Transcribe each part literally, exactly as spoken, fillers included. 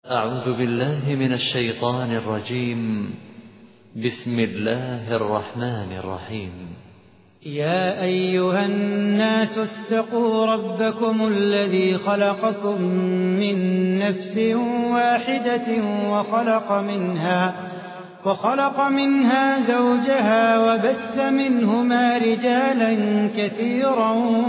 أعوذ بالله من الشيطان الرجيم. بسم الله الرحمن الرحيم. يا أيها الناس اتقوا ربكم الذي خلقكم من نفس واحدة وخلق منها وخلق منها زوجها وبث منهما رجالا كثيرا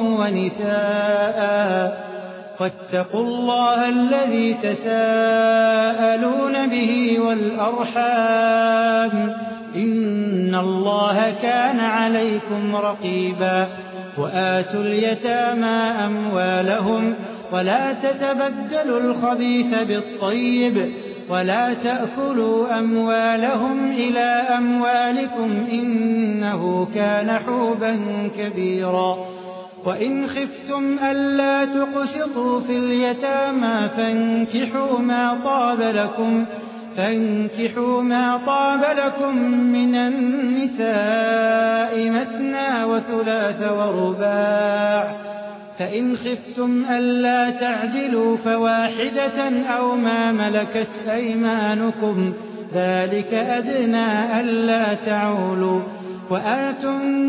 ونساء واتقوا الله الذي تساءلون به والأرحام إن الله كان عليكم رقيبا. وآتوا اليتامى أموالهم ولا تتبدلوا الخبيث بالطيب ولا تأكلوا أموالهم إلى أموالكم إنه كان حوبا كبيرا. وإن خفتم ألا تقسطوا في اليتامى فانكحوا ما طاب لكم فانكحوا ما طاب لكم من النساء مثنى وثلاث ورباع. فإن خفتم ألا تعدلوا فواحدة أو ما ملكت أيمانكم ذلك أدنى ألا تعولوا. وآتوا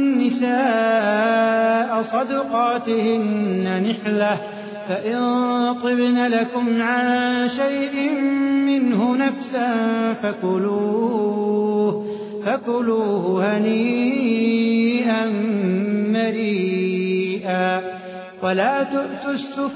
النساء صدقاتهن نحلة فإن طبن لكم عن شيء منه نفسا فكلوه فكلوه هنيئا مريئا. ولا تؤتوا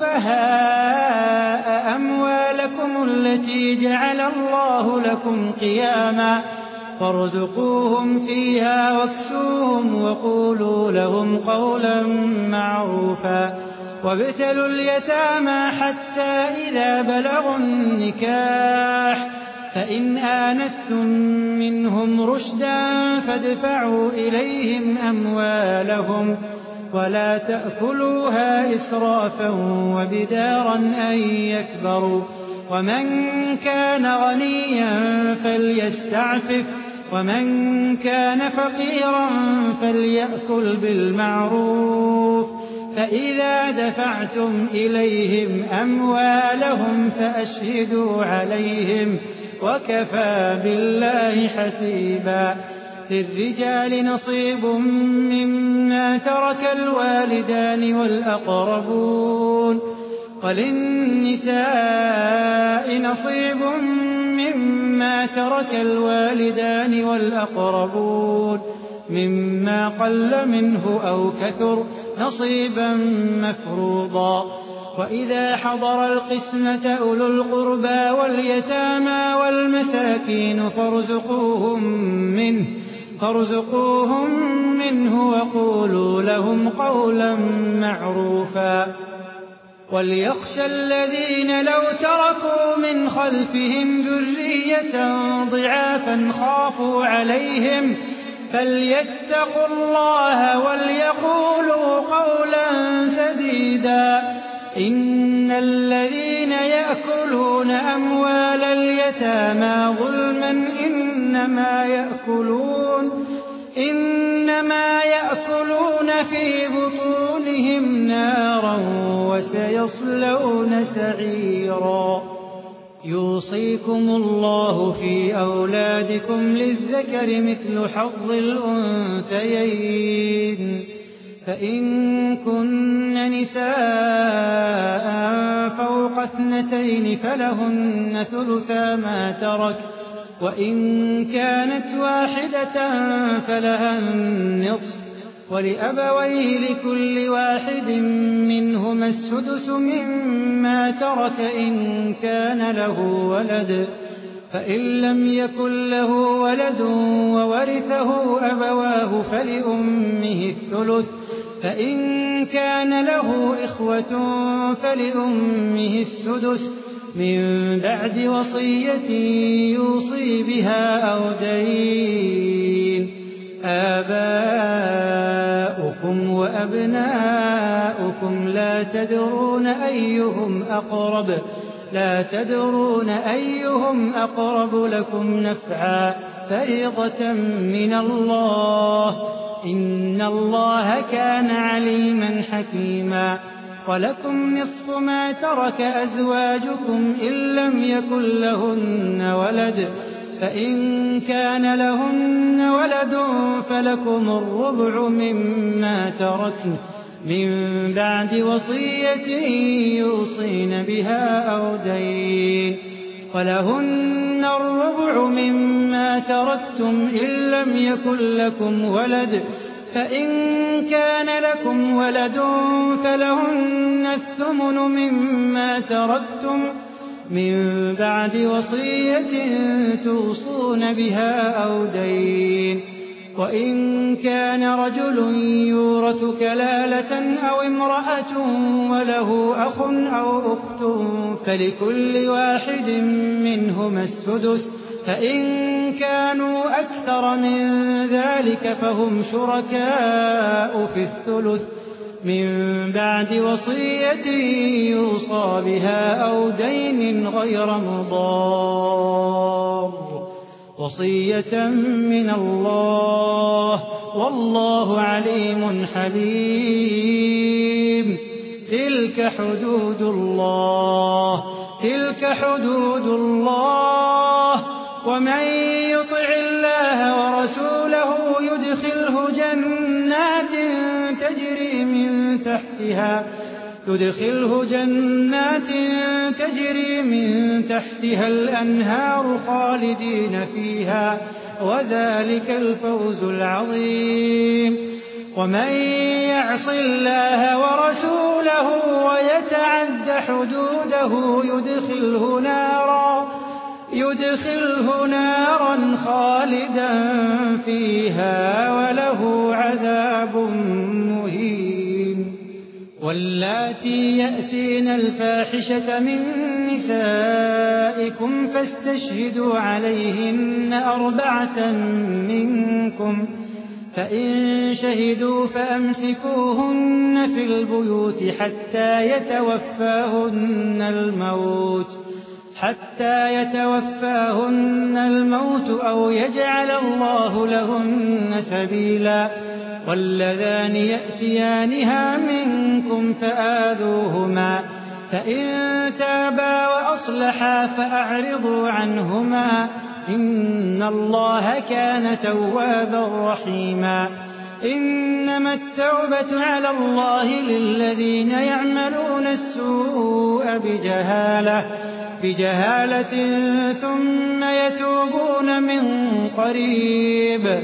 السفهاء أموالكم التي جعل الله لكم قياما وارزقوهم فيها واكسوهم وقولوا لهم قولا معروفا. وابتلوا اليتامى حتى إذا بلغوا النكاح فإن آنستم منهم رشدا فادفعوا إليهم أموالهم ولا تأكلوها إسرافا وبدارا أن يكبروا. ومن كان غنيا فليستعفف ومن كان فقيرا فليأكل بالمعروف. فإذا دفعتم إليهم أموالهم فأشهدوا عليهم وكفى بالله حسيبا. للرجال نصيب مما ترك الوالدان والأقربون وللنساء نصيب مما ترك الوالدان والأقربون مما قل منه أو كثر نصيبا مفروضا. وإذا حضر القسمة أولو القربى واليتامى والمساكين فارزقوهم منه فارزقوهم منه وقولوا لهم قولا معروفا. وليخشى الذين لو تركوا من خلفهم ذرية ضعافا خافوا عليهم فليتقوا الله وليقولوا قولا سديدا. إن الذين يأكلون أموال اليتامى ظلما إنما يأكلون إنما يأكلون في بطونهم نارا وسيصلون سعيرا. يوصيكم الله في أولادكم للذكر مثل حظ الأنثيين. فإن كن نساء فوق اثنتين فلهن ثلثا ما ترك وإن كانت واحدة فلها النصف ولأبويه لكل واحد منهما السدس مما ترك إن كان له ولد. فإن لم يكن له ولد وورثه أبواه فلأمه الثلث فإن كان له إخوة فلأمه السدس من بعد وصية يوصي بها أو دين. آباؤكم وأبناؤكم لا تدرون أيهم أقرب لا تدرون أيهم أقرب لكم نفعا فريضة من الله إن الله كان عليما حكيما. ولكم نصف ما ترك أزواجكم إن لم يكن لهن ولد فإن كان لهن ولد فلكم الربع مما تركن من بعد وصية يوصين بها أو دين ولهن الربع مما تركتم إن لم يكن لكم ولد فإن كان لكم ولد فلهن الثمن مما تركتم من بعد وصية توصون بها أو دين وإن كان رجل يورث كلالة أو امرأة وله أخ أو أخت فلكل واحد منهما السدس فإن كانوا أكثر من ذلك فهم شركاء في الثلث من بعد وصية يوصى بها أو دين غير مضار وصية من الله والله عليم حليم. تلك حدود الله تلك حدود الله ومن يطع الله ورسوله يدخله جنات تجري من تحتها يدخله جنات تجري من تحتها الأنهار خالدين فيها وذلك الفوز العظيم. ومن يعص الله ورسوله ويتعد حدوده يدخله نارا يدخله نارا خالدا فيها وله عذاب مهين. واللاتي يأتين الفاحشة من نسائكم فاستشهدوا عليهن أربعة منكم فإن شهدوا فأمسكوهن في البيوت حتى يتوفاهن الموت حتى يتوفاهن الموت أو يجعل الله لهن سبيلا. واللذان يأتيانها منكم فآذوهما فإن تابا وأصلحا فأعرضوا عنهما إن الله كان توابا رحيما. إنما التوبة على الله للذين يعملون السوء بجهالة بجهالة ثم يتوبون من قريب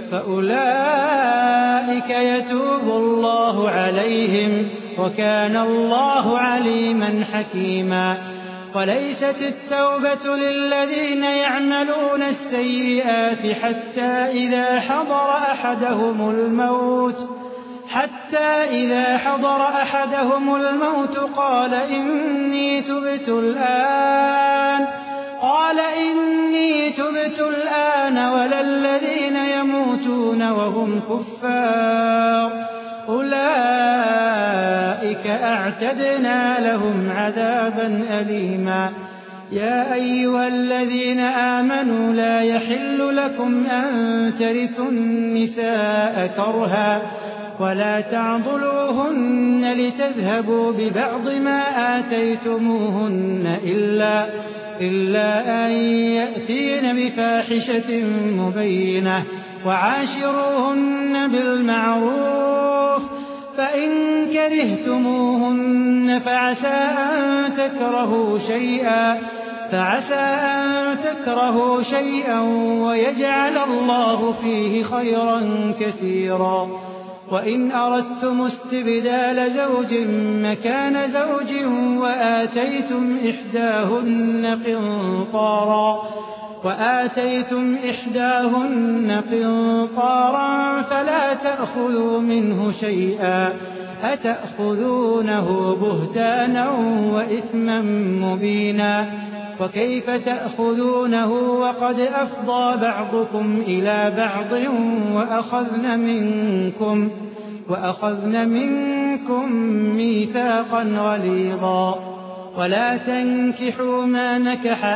فأولئك يتوب الله عليهم وكان الله عليما حكيما. وليست التوبة للذين يعملون السيئات حتى إذا حضر أحدهم الموت حتى إذا حضر أحدهم الموت قال إني تبت الآن قال إني تبت الآن ولا الذين يموتون وهم كفار أولئك أعتدنا لهم عذابا أليما. يا أيها الذين آمنوا لا يحل لكم أن ترثوا النساء كرها ولا تعضلوهن لتذهبوا ببعض ما آتيتموهن إلا, إلا أن يأتين بفاحشة مبينة وعاشروهن بالمعروف فإن كرهتموهن فعسى أن تكرهوا شيئا فعسى أن تكرهوا شيئا ويجعل الله فيه خيرا كثيرا. وإن أردتم استبدال زوج مكان زوج وآتيتم إحداهن قنطارا وآتيتم إحداهن قنطارا فلا تأخذوا منه شيئا أتأخذونه بهتانا وإثما مبينا. وكيف تأخذونه وقد أفضى بعضكم إلى بعض وأخذن منكم وأخذن منكم ميثاقا غليظا. ولا تنكحوا ما نكح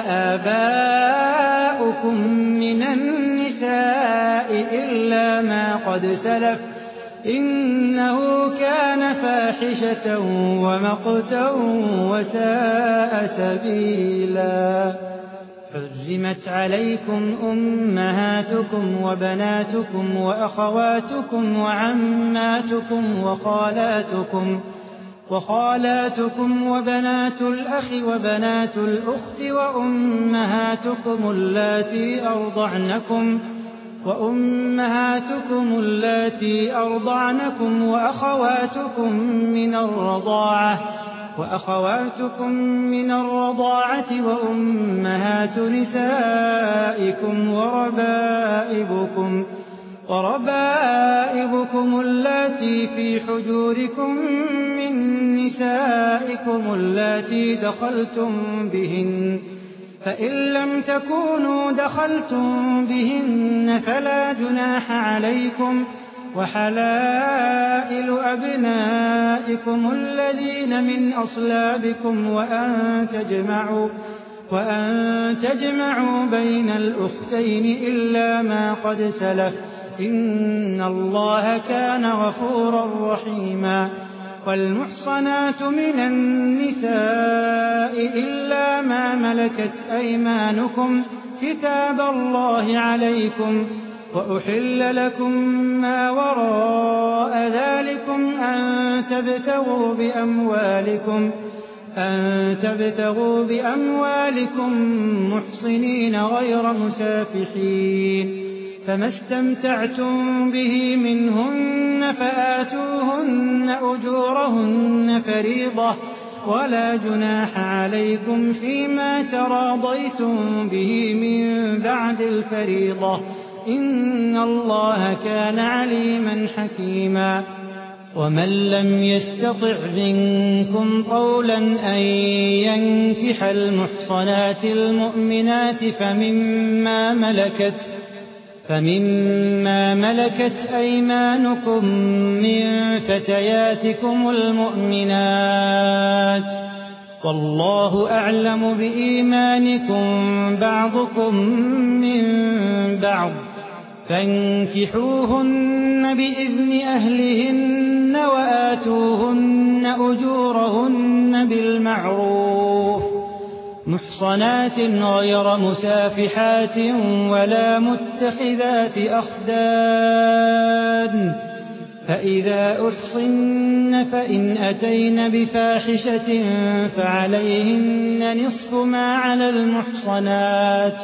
آباؤكم من النساء إلا ما قد سلف إنه كان فاحشة ومقتا وساء سبيلا. حرمت عليكم أمهاتكم وبناتكم وأخواتكم وعماتكم وخالاتكم وخالاتكم وبنات الأخ وبنات الأخت وأمهاتكم اللاتي أرضعنكم وأمهاتكم اللاتي أرضعنكم وأخواتكم من الرضاعة وأخواتكم من الرضاعة وأمهات نسائكم وربائبكم وربائبكم اللاتي في حجوركم من نسائكم اللاتي دخلتم بهن، فإن لم تكونوا دخلتم بهن فلا جناح عليكم، وحلائل أبنائكم الذين من أصلابكم وأن تجمعوا وأن تجمعوا بين الأختين إلا ما قد سلف، إن الله كان غفورا رحيما. والمحصنات من النساء إلا ما ملكت أيمانكم كتاب الله عليكم، وأحل لكم ما وراء ذلكم أن تبتغوا بأموالكم أن تبتغوا بأموالكم محصنين غير مسافحين، فما استمتعتم به منهن فآتوهن أجورهن فريضة، ولا جناح عليكم فيما تراضيتم به من بعد الفريضة، إن الله كان عليما حكيما. ومن لم يستطع منكم قولا أن ينكح المحصنات المؤمنات فمما ملكت فمما ملكت أيمانكم من فتياتكم المؤمنات، والله أعلم بإيمانكم بعضكم من بعض، فانكحوهن بإذن أهلهن وآتوهن أجورهن بالمعروف محصنات غير مسافحات ولا متخذات أخدان، فإذا أحصن فإن أتين بفاحشة فعليهن نصف ما على المحصنات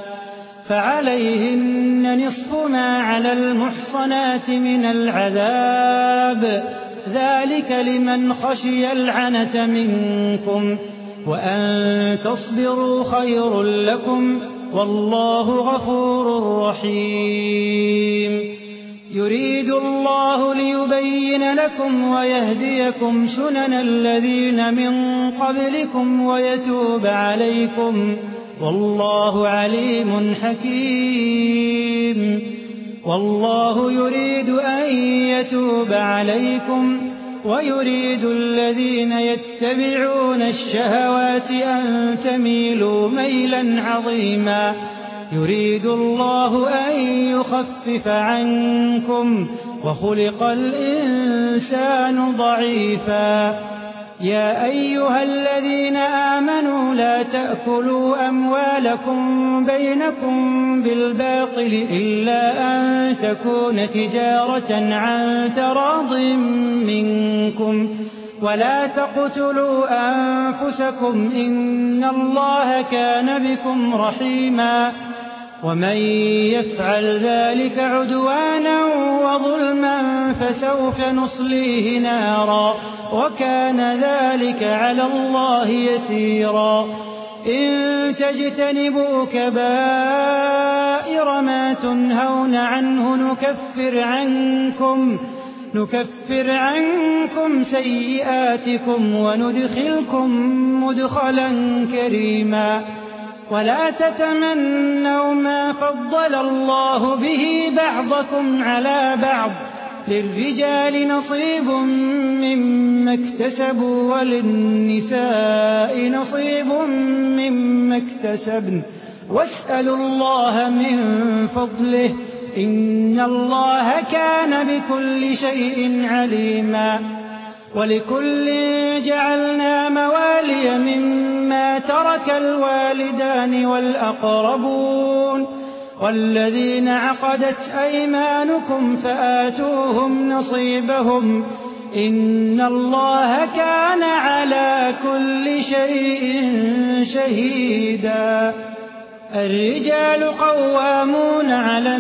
فعليهن نصف ما على المحصنات من العذاب، ذلك لمن خشي العنة منكم، وأن تصبروا خير لكم، والله غفور رحيم. يريد الله ليبين لكم ويهديكم سنن الذين من قبلكم ويتوب عليكم، والله عليم حكيم. والله يريد أن يتوب عليكم ويريد الذين يتبعون الشهوات أن تميلوا ميلا عظيما. يريد الله أن يخفف عنكم وخلق الإنسان ضعيفا. يا أيها الذين آمنوا لا تأكلوا أموالكم بينكم بالباطل إلا أن تكون تجارة عن تراض منكم، ولا تقتلوا أنفسكم إن الله كان بكم رحيما. ومن يفعل ذلك عدوانا وظلما فسوف نصليه نارا، وكان ذلك على الله يسيرا. إن تجتنبوا كبائر ما تنهون عنه نكفر عنكم نكفر عنكم سيئاتكم وندخلكم مدخلا كريما. ولا تتمنوا ما فضل الله به بعضكم على بعض، للرجال نصيب مما اكتسبوا وللنساء نصيب مما اكتسبن، واسألوا الله من فضله إن الله كان بكل شيء عليما ولكل جعلنا موالي مما ترك الوالدان والأقربون والذين عقدت أيمانكم فآتوهم نصيبهم إن الله كان على كل شيء شهيدا الرجال قوامون على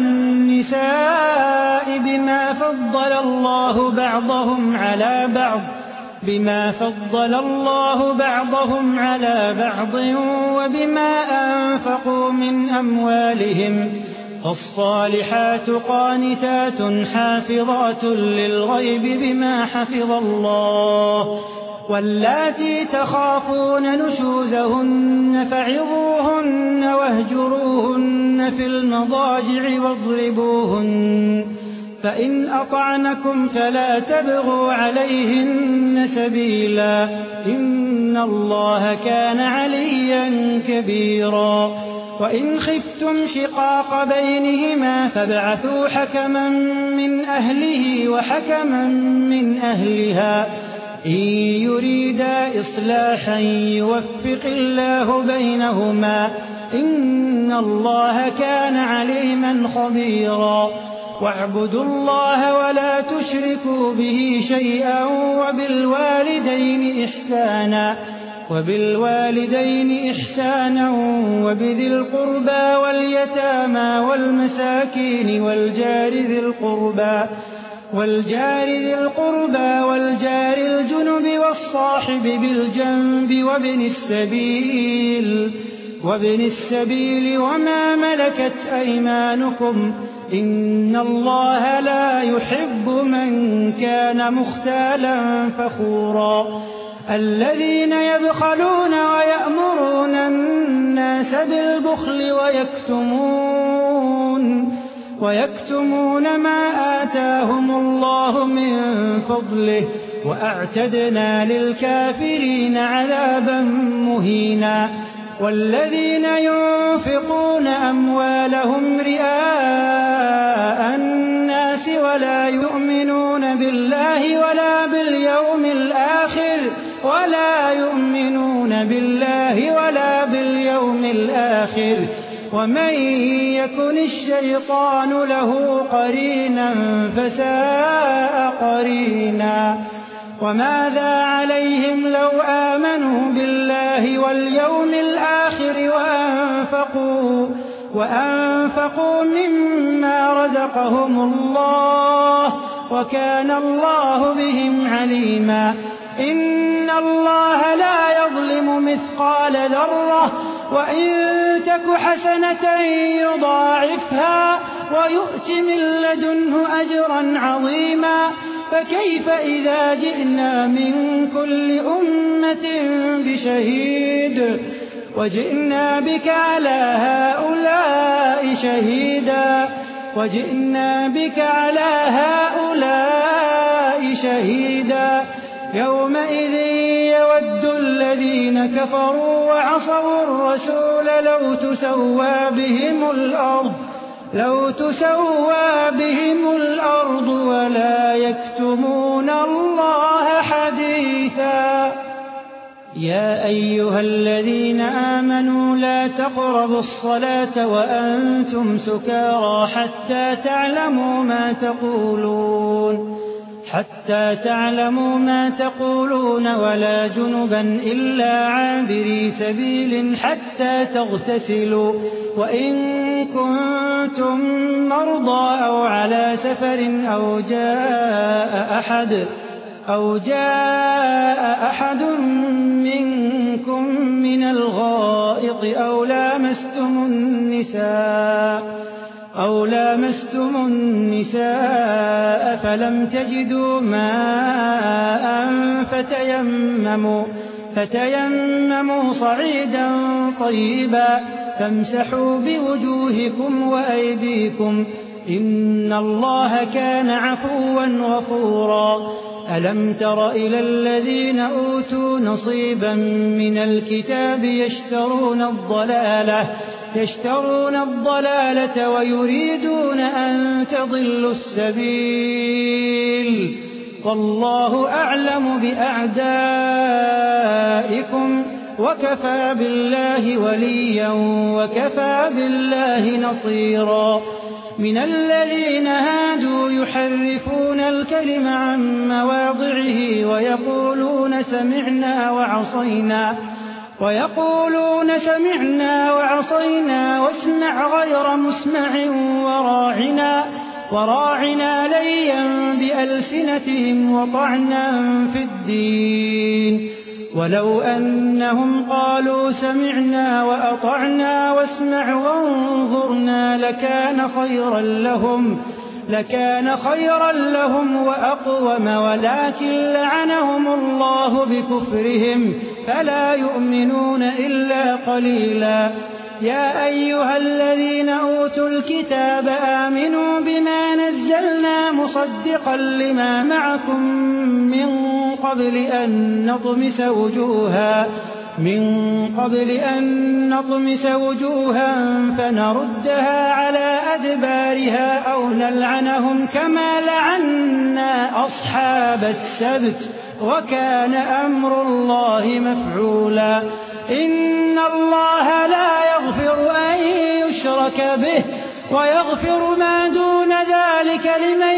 النساء بما فضل الله بعضهم على بعض بما فضل الله بعضهم على بعض وبما أنفقوا من أموالهم فالصالحات قانتات حافظات للغيب بما حفظ الله واللاتي تخافون نشوزهن فعظوهن واهجروهن في المضاجع واضربوهن فإن أطعنكم فلا تبغوا عليهن سبيلا إن الله كان عليا كبيرا وإن خفتم شقاق بينهما فابعثوا حكما من أهله وحكما من أهلها إن يريدا إصلاحا يوفق الله بينهما إن الله كان عليما خبيرا واعبدوا الله ولا تشركوا به شيئا وبالوالدين إحسانا وبالوالدين إحسانا وبذي القربى واليتامى والمساكين والجار ذي القربى والجار ذي القربى والجار الجنب والصاحب بالجنب وابن السبيل وابن السبيل وما ملكت أيمانكم إن الله لا يحب من كان مختالا فخورا الذين يبخلون ويأمرون الناس بالبخل ويكتمون ويكتمون ما آتاهم الله من فضله وأعتدنا للكافرين عذابا مهينا والذين ينفقون أموالهم رئاء الناس ولا يؤمنون بالله ولا باليوم الآخر ولا يؤمنون بالله ولا باليوم الآخر ومن يكن الشيطان له قرينا فساء قرينا وماذا عليهم لو آمنوا بالله واليوم الآخر وأنفقوا, وأنفقوا مما رزقهم الله وكان الله بهم عليما إن الله لا يظلم مثقال ذرة وإن تك حسنة يضاعفها ويؤت من لدنه أجرا عظيما فكيف إذا جئنا من كل أمة بشهيد وجئنا بك على هؤلاء شهيدا وجئنا بك على هؤلاء شهيدا يومئذ يود الذين كفروا وعصوا الرسول لو تسوى بهم الأرض لو تسوى بهم الأرض ولا يكتمون الله حديثا يا أيها الذين آمنوا لا تقربوا الصلاة وأنتم سكارى حتى تعلموا ما تقولون حتى تعلموا ما تقولون ولا جنبا إلا عابري سبيل حتى تغتسلوا وإن كنتم مرضى أو على سفر أو جاء أحد أو جاء أحد منكم من الغائط أو لامستم النساء أو لامستم النساء فلم تجدوا ماء فتيمموا فتيمموا صعيدا طيبا فامسحوا بوجوهكم وأيديكم إن الله كان عفوا غفورا ألم تر إلى الذين أوتوا نصيبا من الكتاب يشترون الضلالة يشترون الضلالة ويريدون أن تضلوا السبيل والله أعلم بأعدائكم وكفى بالله وليا وكفى بالله نصيرا من الذين هادوا يحرفون الكلم عن مواضعه ويقولون سمعنا وعصينا ويقولون سمعنا وعصينا واسمع غير مسمع وراعنا وراعنا ليا بألسنتهم وطعنا في الدين ولو أنهم قالوا سمعنا وأطعنا واسمع وانظرنا لكان خيرا لهم لكان خيرا لهم وأقوم ولكن لعنهم الله بكفرهم فلا يؤمنون إلا قليلا يا أيها الذين أوتوا الكتاب آمنوا بما نزلنا مصدقا لما معكم من قبل أن نطمس وجوها من قبل أن نطمس وجوها فنردها على أدبارها أو نلعنهم كما لعنا أصحاب السبت وكان أمر الله مفعولا إن الله لا يغفر أن يشرك به ويغفر ما دون ذلك لمن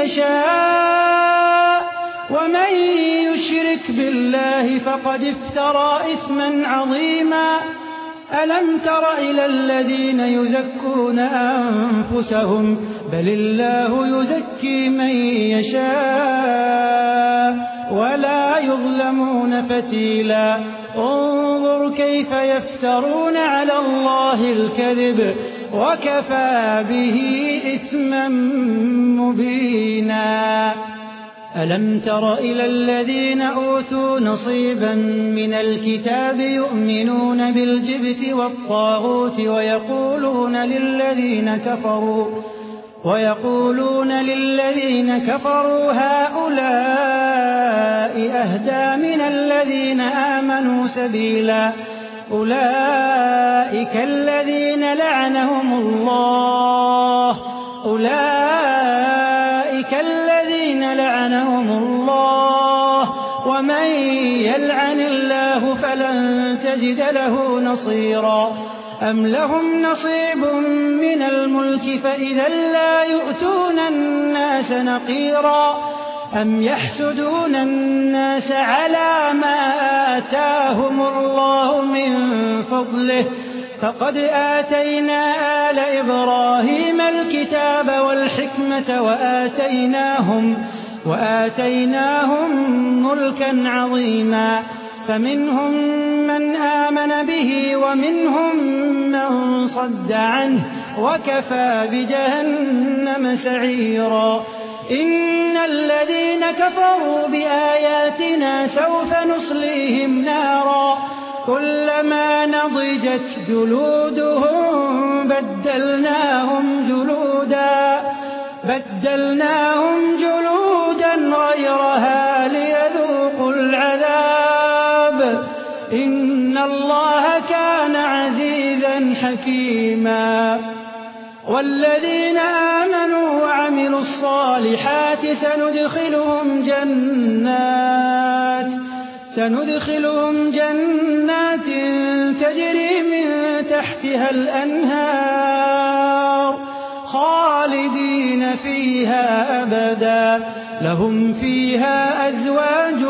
يشاء ومن يشرك بالله فقد افترى إثما عظيما ألم تر إلى الذين يزكون أنفسهم بل الله يزكي من يشاء ولا يظلمون فتيلا انظر كيف يفترون على الله الكذب وكفى به إثما مبينا ألم تر إلى الذين أوتوا نصيبا من الكتاب يؤمنون بالجبت والطاغوت ويقولون للذين كفروا ويقولون للذين كفروا هؤلاء أهدى من الذين آمنوا سبيلا أولئك الذين لعنهم الله أولئك الذين لعنهم الله ومن يلعن الله فلن تجد له نصيرا أم لهم نصيب من الملك فإذا لا يؤتون الناس نقيرا أم يحسدون الناس على ما آتاهم الله من فضله فقد آتينا آل إبراهيم الكتاب والحكمة وآتيناهم, وآتيناهم ملكا عظيما فمنهم من آمن به ومنهم من صد عنه وكفى بجهنم سعيرا إن الذين كفروا بآياتنا سوف نصليهم نارا كلما نضجت جلودهم بدلناهم جلودا بدلناهم جلودا غيرها ليذوقوا العذاب إن الله كان عزيزا حكيما والذين آمنوا وعملوا الصالحات سندخلهم جنات سندخلهم جنات تجري من تحتها الأنهار خالدين فيها أبدا لهم فيها أزواج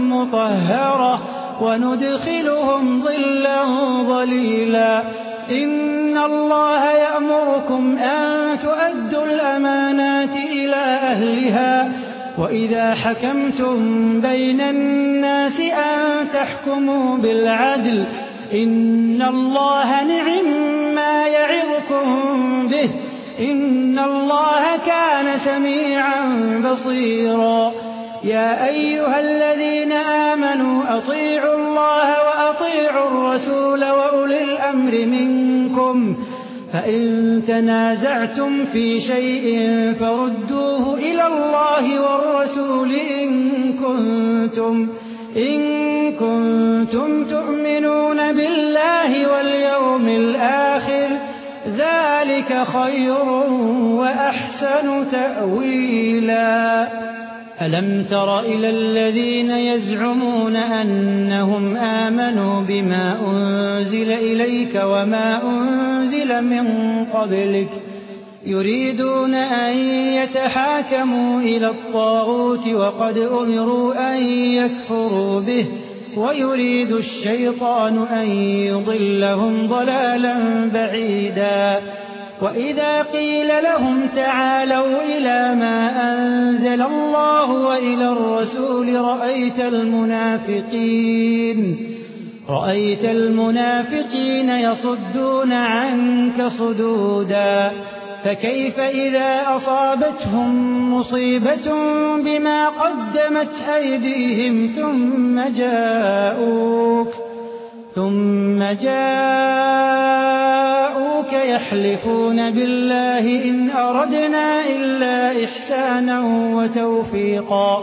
مطهرة وندخلهم ظلا ظليلا إن الله يأمركم أن تؤدوا الأمانات إلى أهلها وإذا حكمتم بين الناس أن تحكموا بالعدل إن الله نعم ما يعظكم به إن الله كان سميعا بصيرا يا أيها الذين آمنوا أطيعوا الله وأطيعوا الرسول وأولي الأمر منكم فإن تنازعتم في شيء فردوه إلى الله والرسول إن كنتم, إن كنتم تؤمنون بالله واليوم الآخر ذلك خير وأحسن تأويلا ألم تر إلى الذين يزعمون أنهم آمنوا بما أنزل إليك وما أنزل من قبلك يريدون أن يتحاكموا إلى الطاغوت وقد أمروا أن يكفروا به ويريد الشيطان أن يضلهم ضلالا بعيدا وإذا قيل لهم تعالوا إلى ما أنزل الله وإلى الرسول رأيت المنافقين رأيت المنافقين يصدون عنك صدودا فكيف إذا أصابتهم مصيبة بما قدمت أيديهم ثم جاءوك ثم جاءوك يحلفون بالله إن أردنا إلا إحسانا وتوفيقا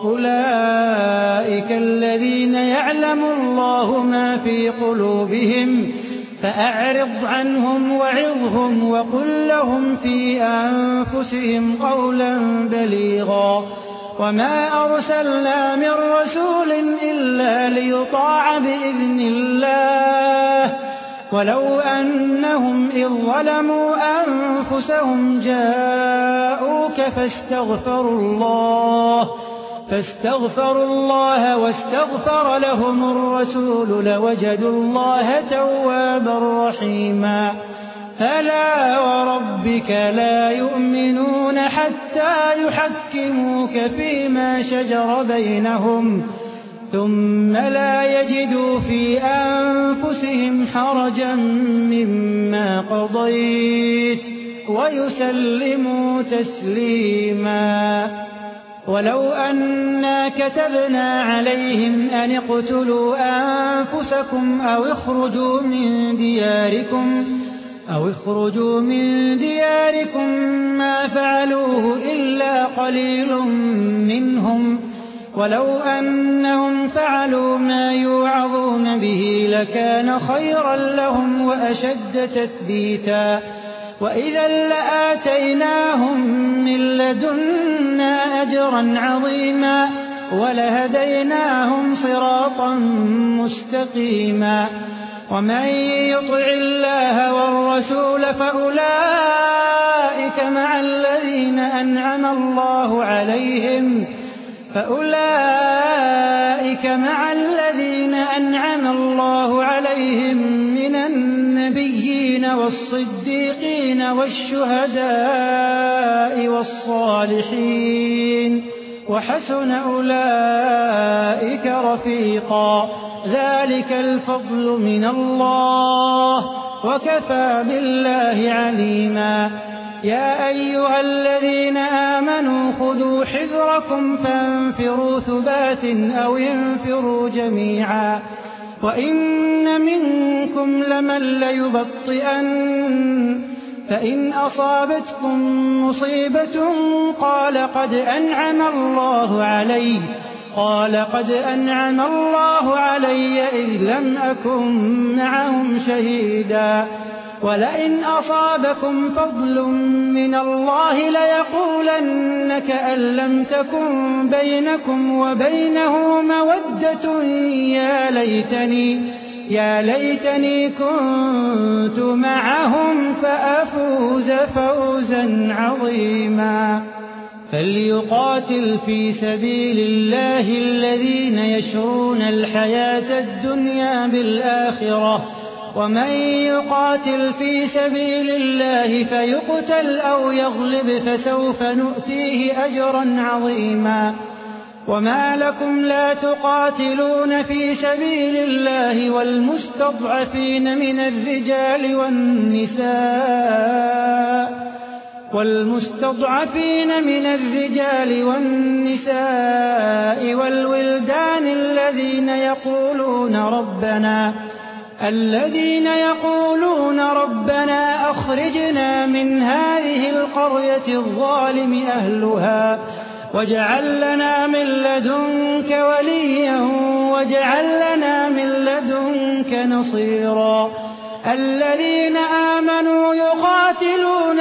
أولئك الذين يعلم الله ما في قلوبهم فأعرض عنهم وعظهم وقل لهم في أنفسهم قولا بليغا وما أرسلنا من رسول إلا ليطاع بإذن الله ولو أنهم إذ ظلموا أنفسهم جاءوك فاستغفروا الله فاستغفروا الله واستغفر لهم الرسول لوجدوا الله توابا رحيما فلا وربك لا يؤمنون حتى يحكموك فيما شجر بينهم ثم لا يجدوا في أنفسهم حرجا مما قضيت ويسلموا تسليما ولو أنا كتبنا عليهم أن اقتلوا أنفسكم أو اخرجوا من دياركم أو اخرجوا من دياركم ما فعلوه إلا قليل منهم ولو أنهم فعلوا ما يوعظون به لكان خيرا لهم وأشد تثبيتا وإذا لآتيناهم من لدنا أجرا عظيما ولهديناهم صراطا مستقيما ومن يطع الله والرسول فأولئك مع الذين أنعم الله عليهم فأولئك مع الذين أنعم الله عليهم من النبيين والصديقين والشهداء والصالحين وحسن أولئك رفيقا ذلك الفضل من الله وكفى بالله عليما يا أيها الذين آمنوا خذوا حذركم فانفروا ثبات أو انفروا جميعا وإن منكم لمن ليبطئن فإن أصابتكم مصيبة قال قد أنعم الله علي قال قد أنعم الله علي إذ لم أكن معهم شهيدا ولئن أصابكم فضل من الله ليقولن كأن لم تكن بينكم وبينه مودة يا ليتني يا ليتني كنت معهم فأفوز فوزا عظيما فليقاتل في سبيل الله الذين يشرون الحياة الدنيا بالآخرة ومن يقاتل في سبيل الله فيقتل أو يغلب فسوف نؤتيه أجرا عظيما وما لكم لا تقاتلون في سبيل الله والمستضعفين من الرجال والنساء والمستضعفين من الرجال والنساء والولدان الذين يقولون ربنا الذين يقولون ربنا أخرجنا من هذه القرية الظالم أهلها واجعل لنا من لدنك وليا واجعل لنا من لدنك نصيرا الذين آمنوا يقاتلون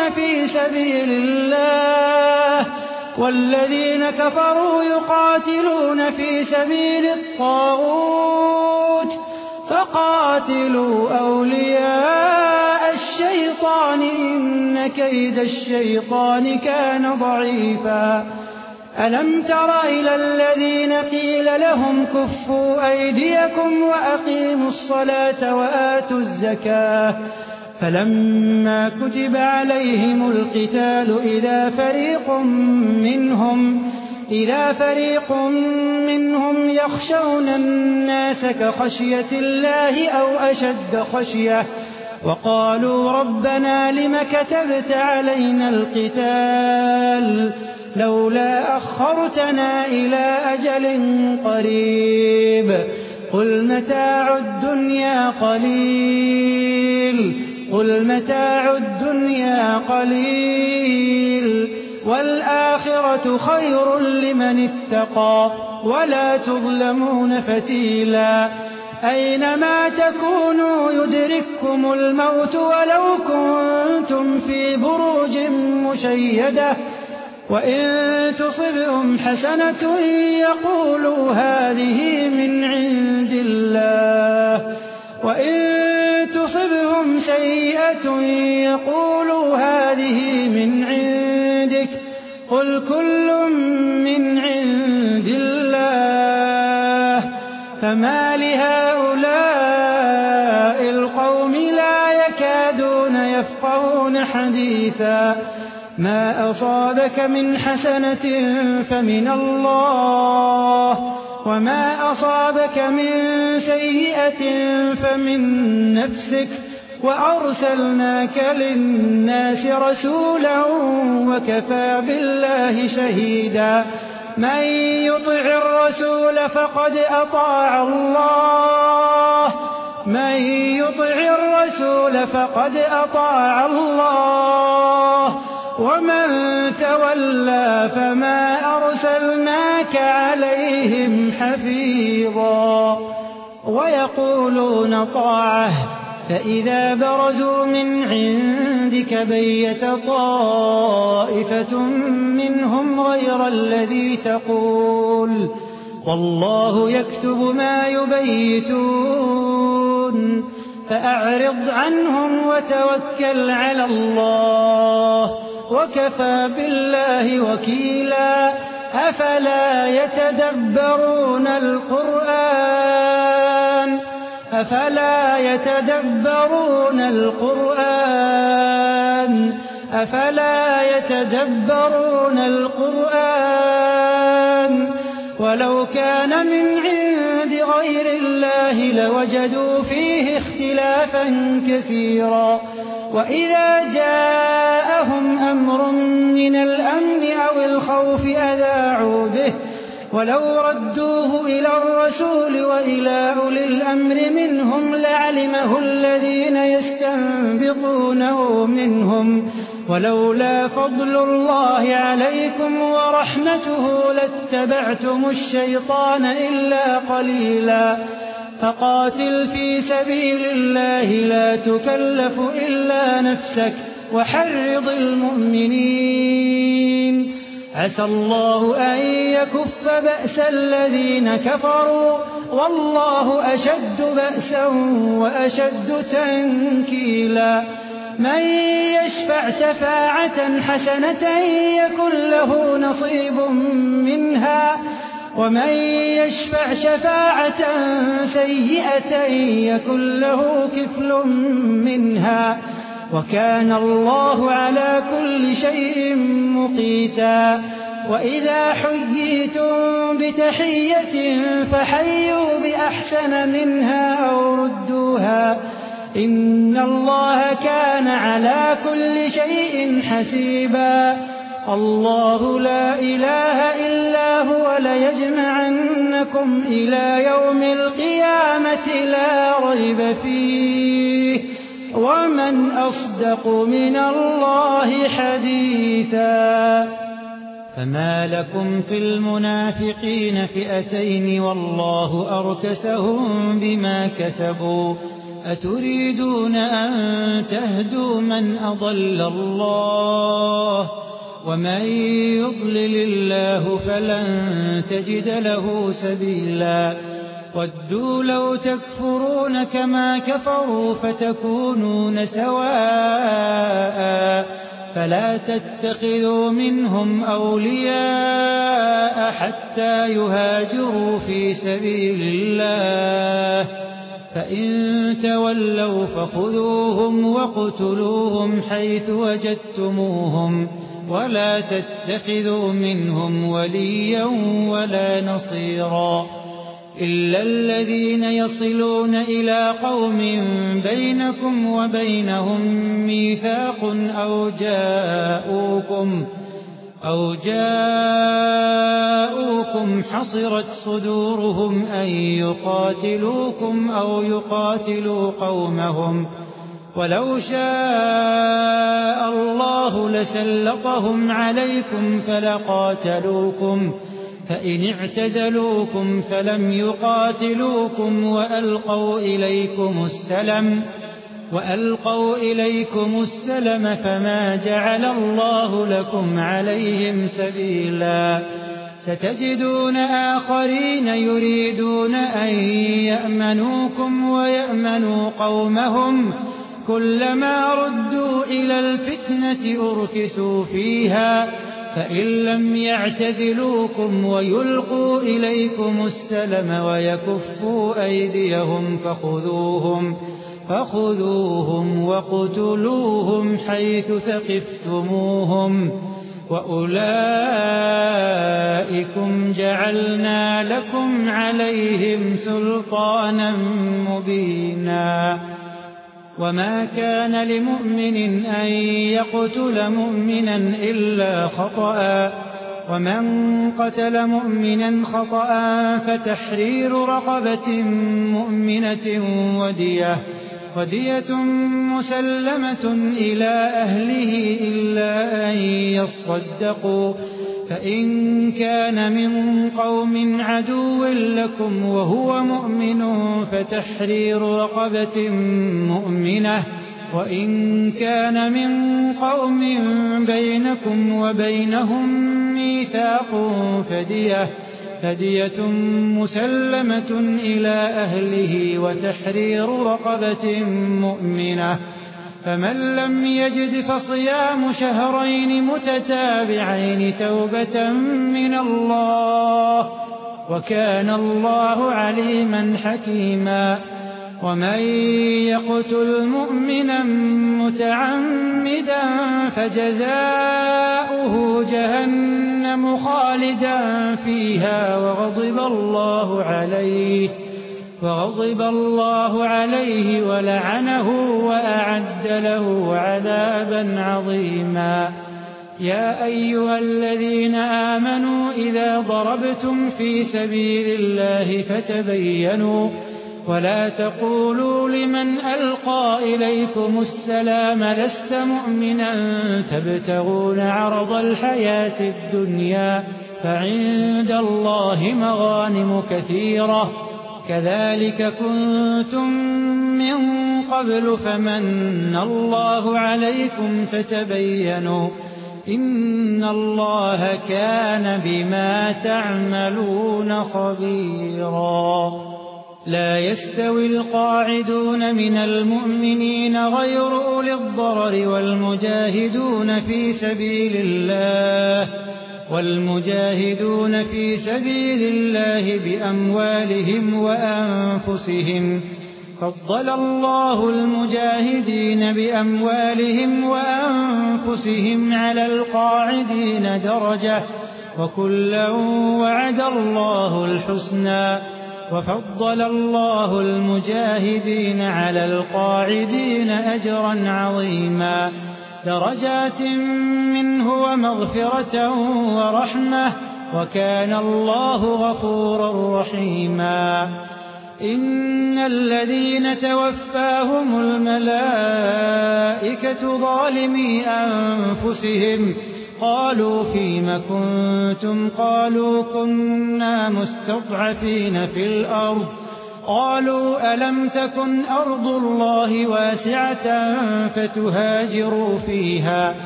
في سبيل الله والذين كفروا يقاتلون في سبيل الطاغوت فقاتلوا أولياء الشيطان إن كيد الشيطان كان ضعيفا ألم تر إلى الذين قيل لهم كفوا أيديكم وأقيموا الصلاة وآتوا الزكاة فلما كتب عليهم القتال إذا فريق منهم إذا فريق منهم يخشون الناس كخشية الله أو أشد خشية وقالوا ربنا لم كتبت علينا القتال لولا أخرتنا إلى أجل قريب قل متاع الدنيا قليل قل متاع الدنيا قليل والآخرة خير لمن اتقى ولا تظلمون فتيلا أينما تكونوا يدرككم الموت ولو كنتم في بروج مشيدة وإن تصبهم حسنة يقولوا هذه من عند الله وإن تصبهم سيئة يقولوا هذه من عندك قل كل من عند الله فما لهؤلاء القوم لا يكادون يفقهون حديثا ما أصابك من حسنة فمن الله وما أصابك من سيئة فمن نفسك وأرسلناك للناس رسولا وكفى بالله شهيدا من يطع الرسول فقد أطاع الله من يطع الرسول فقد أطاع الله ومن تولى فما أرسلناك عليهم حفيظا ويقولون طاعة فإذا برزوا من عندك بيت طائفة منهم غير الذي تقول والله يكتب ما يبيتون فأعرض عنهم وتوكل على الله وكفى بالله وكيلا أفلا يتدبرون القرآن أفلا يتدبرون القرآن أفلا يتدبرون القرآن ولو كان من عند غير الله لوجدوا فيه اختلافا كثيرا وإذا جاءهم أمر من الأمن أو الخوف أذاعوا به ولو ردوه إلى الرسول وإلى أولي الأمر منهم لعلمه الذين يستنبطونه منهم ولولا فضل الله عليكم ورحمته لاتبعتم الشيطان إلا قليلا فقاتل في سبيل الله لا تكلف إلا نفسك وحرض المؤمنين عسى الله أن يكف بأس الذين كفروا والله أشد بأسا وأشد تنكيلا من يشفع شفاعة حسنة يكن له نصيب منها ومن يشفع شفاعة سيئة يكن له كفل منها وكان الله على كل شيء مقيتا وإذا حييتم بتحية فحيوا بأحسن منها أو ردوها إن الله كان على كل شيء حسيبا الله لا إله إلا هو ليجمعنكم إلى يوم القيامة لا ريب فيه ومن أصدق من الله حديثا فما لكم في المنافقين فئتين والله أركسهم بما كسبوا أتريدون أن تهدوا من أضل الله ومن يضلل الله فلن تجد له سبيلا ودوا لو تكفرون كما كفروا فتكونون سواء فلا تتخذوا منهم أولياء حتى يهاجروا في سبيل الله فإن تولوا فخذوهم وقتلوهم حيث وجدتموهم ولا تتخذوا منهم وليا ولا نصيرا إلا الذين يصلون إلى قوم بينكم وبينهم ميثاق أو جاءوكم أو جاءوكم حصرت صدورهم أن يقاتلوكم أو يقاتلوا قومهم ولو شاء الله لسلطهم عليكم فلقاتلوكم فإن اعتزلوكم فلم يقاتلوكم وألقوا إليكم السلم وألقوا إليكم السلم فما جعل الله لكم عليهم سبيلا ستجدون آخرين يريدون أن يأمنوكم ويأمنوا قومهم كلما ردوا إلى الفتنة أركسوا فيها فإن لم يعتزلوكم ويلقوا إليكم السلم ويكفوا أيديهم فخذوهم فخذوهم وقتلوهم حيث ثقفتموهم وأولئكم جعلنا لكم عليهم سلطانا مبينا وما كان لمؤمن أن يقتل مؤمنا إلا خطأ ومن قتل مؤمنا خطأ فتحرير رقبة مؤمنة ودية ودية مسلمة إلى أهله إلا أن يصدقوا فإن كان من قوم عدو لكم وهو مؤمن فتحرير رقبة مؤمنة وإن كان من قوم بينكم وبينهم ميثاق فدية فدية مسلمة إلى أهله وتحرير رقبة مؤمنة فمن لم يجد فصيام شهرين متتابعين توبة من الله وكان الله عليما حكيما ومن يقتل مؤمنا متعمدا فجزاؤه جهنم خالدا فيها وغضب الله عليه وغضب الله عليه ولعنه وأعد له عذابا عظيما يا أيها الذين آمنوا إذا ضربتم في سبيل الله فتبينوا ولا تقولوا لمن ألقى إليكم السلام لست مؤمنا تبتغون عرض الحياة الدنيا فعند الله مغانم كثيرة كذلك كنتم من قبل فمن الله عليكم فتبينوا إن الله كان بما تعملون خبيرا لا يستوي القاعدون من المؤمنين غير أولي الضرر والمجاهدون في سبيل الله والمجاهدون في سبيل الله بأموالهم وأنفسهم فضل الله المجاهدين بأموالهم وأنفسهم على القاعدين درجة وكلا وعد الله الحسنى وفضل الله المجاهدين على القاعدين أجرا عظيما درجات منه ومغفرة ورحمة وكان الله غفورا رحيما إن الذين توفاهم الملائكة ظالمي أنفسهم قالوا فيم كنتم قالوا كنا مستضعفين في الأرض قالوا ألم تكن أرض الله واسعة فتهاجروا فيها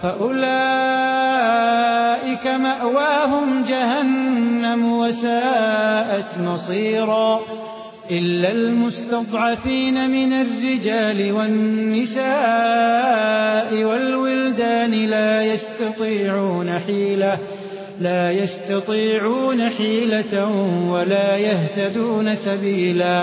فأولئك مأواهم جهنم وساءت مصيرا إلا المستضعفين من الرجال والنساء والولدان لا يستطيعون حيلة لا يستطيعون حيلة ولا يهتدون سبيلا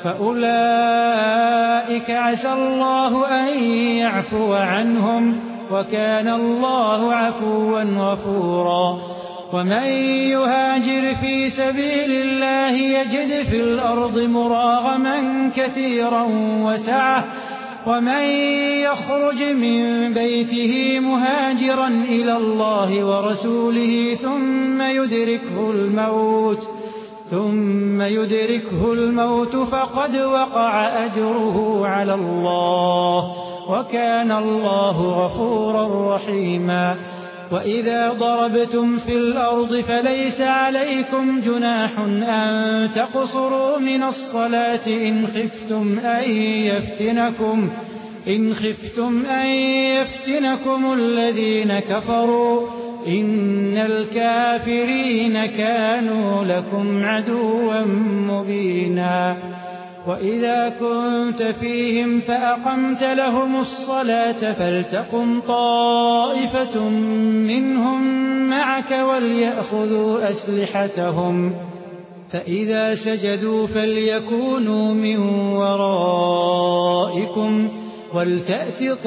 فأولئك عسى الله أن يعفو عنهم وكان الله عفوا غفورا ومن يهاجر في سبيل الله يجد في الأرض مراغما كثيرا وسعة ومن يخرج من بيته مهاجرا إلى الله ورسوله ثم يدركه الموت ثم يدركه الموت فقد وقع أجره على الله وكان الله غفورا رحيما وإذا ضربتم في الأرض فليس عليكم جناح أن تقصروا من الصلاة إن خفتم أن يفتنكم إن خفتم أن يفتنكم الذين كفروا إن الكافرين كانوا لكم عدوا مبينا وإذا كنت فيهم فأقمت لهم الصلاة فلتقم طائفة منهم معك وليأخذوا أسلحتهم فإذا سجدوا فليكونوا من ورائكم ولتأت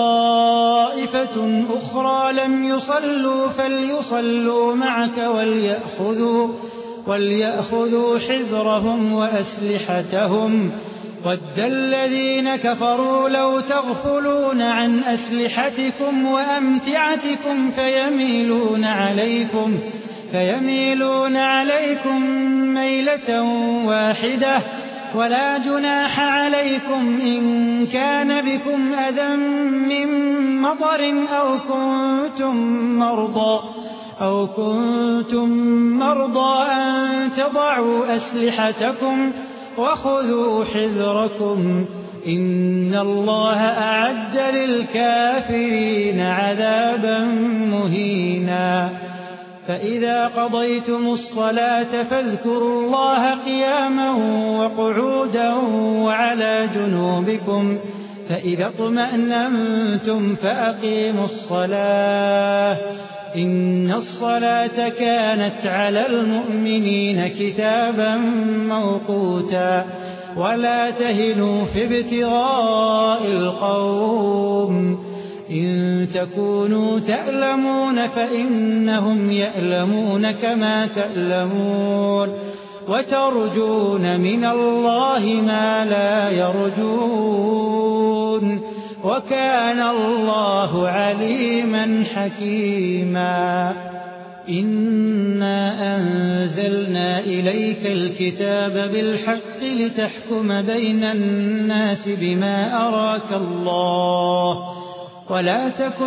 طائفة أخرى لم يصلوا فليصلوا معك وليأخذوا وليأخذوا حذرهم وأسلحتهم ود الذين كفروا لو تغفلون عن أسلحتكم وأمتعتكم فيميلون عليكم فيميلون عليكم ميلة واحدة ولا جناح عليكم إن كان بكم أذى من مطر أو كنتم مرضى أو كنتم مرضى أن تضعوا أسلحتكم وخذوا حذركم إن الله أعد للكافرين عذابا مهينا فإذا قضيتم الصلاة فاذكروا الله قياما وقعودا وعلى جنوبكم فإذا اطمأننتم فأقيموا الصلاة إن الصلاة كانت على المؤمنين كتابا موقوتا ولا تهنوا في ابتغاء القوم إن تكونوا تألمون فإنهم يألمون كما تألمون وترجون من الله ما لا يرجون وكان الله عليما حكيما إنا أنزلنا إليك الكتاب بالحق لتحكم بين الناس بما أراك الله ولا تكن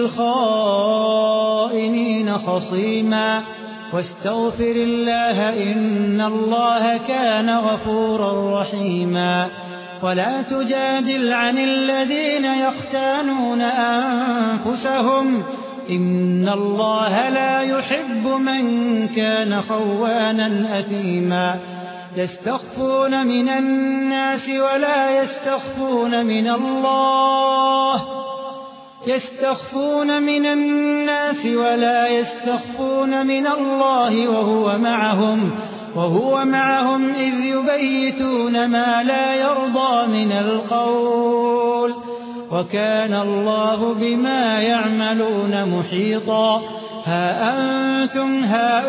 للخائنين خصيما واستغفر الله إن الله كان غفورا رحيما ولا تجادل عن الذين يختانون أنفسهم إن الله لا يحب من كان خوانا أثيما يستخفون من الناس ولا يستخفون من الله يستخفون من الناس ولا يستخفون من الله وهو معهم وهو معهم إذ يبيتون ما لا يرضى من القول وكان الله بما يعملون محيطا ها أنتم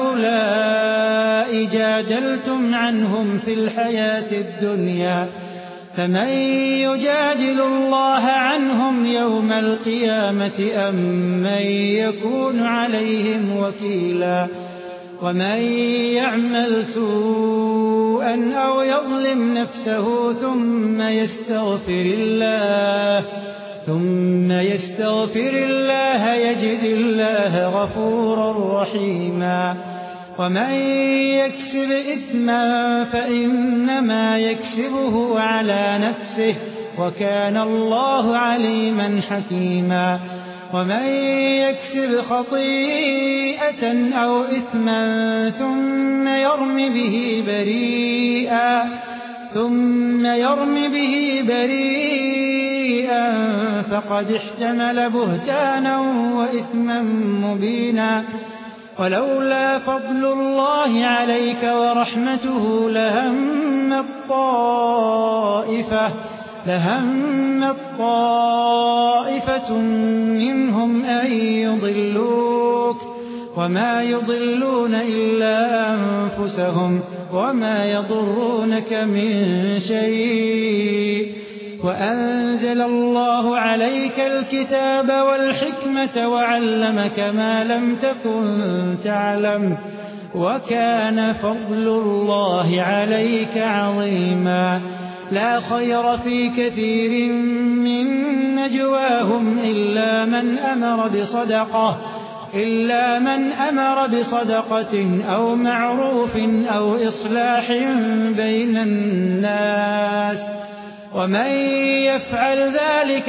هؤلاء جادلتم عنهم في الحياة الدنيا فمن يجادل الله عنهم يوم القيامة أم من يكون عليهم وكيلا ومن يعمل سوءا أو يظلم نفسه ثم يستغفر الله ثم يستغفر الله يجد الله غفورا رحيما ومن يكسب إثما فإنما يكسبه على نفسه وكان الله عليما حكيما ومن يكسب خطيئة أو إثما ثم يرم به بريئا ثم يرم به بريئا فقد احتمل بهتانا وإثما مبينا ولولا فضل الله عليك ورحمته لهم الطائفة لهم الطائفة منهم أن يضلوك وما يضلون إلا أنفسهم وما يضرونك من شيء وأنزل الله عليك الكتاب والحكمة وعلمك ما لم تكن تعلم وكان فضل الله عليك عظيما لا خير في كثير من نجواهم إلا من أمر بصدقة إلا من أمر بصدقة أو معروف أو إصلاح بين الناس ومن يفعل ذلك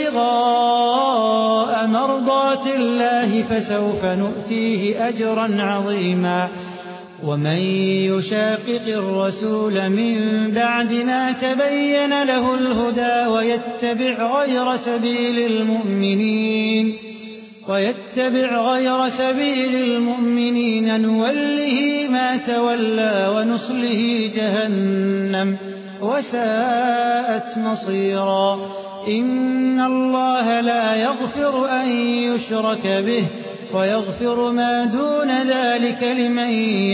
ابتغاء مرضات الله فسوف نؤتيه أجرا عظيما ومن يشاقق الرسول من بعد ما تبين له الهدى ويتبع غير سبيل المؤمنين ويتبع غير سبيل المؤمنين نوله ما تولى ونصله جهنم وساءت مصيرا إن الله لا يغفر أن يشرك به ويغفر ما دون ذلك لمن